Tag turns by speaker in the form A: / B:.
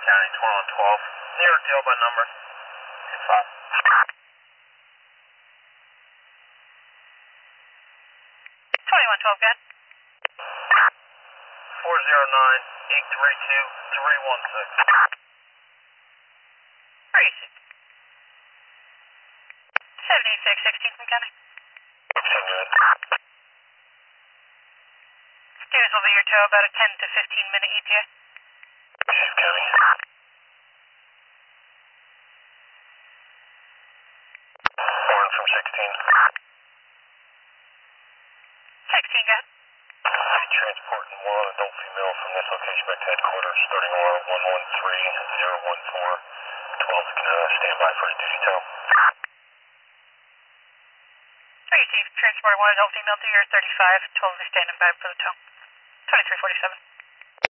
A: County, 2112. New York Deal by number. 25.
B: 2112, good.
A: 409-832-316.
B: Where are you? 78616 from County.
A: 16, good.
B: Steers will be your tow about a 10 to 15 minute ETA.
A: Chief County. Warren from 16.
B: 16, good.
A: Transporting one adult female from this location back to headquarters, starting alarm 113014. 12 standby for a duty tow.
B: Where are you, Chief? Transporting one adult female to your 35. 12 is standing by for the tow. 2347.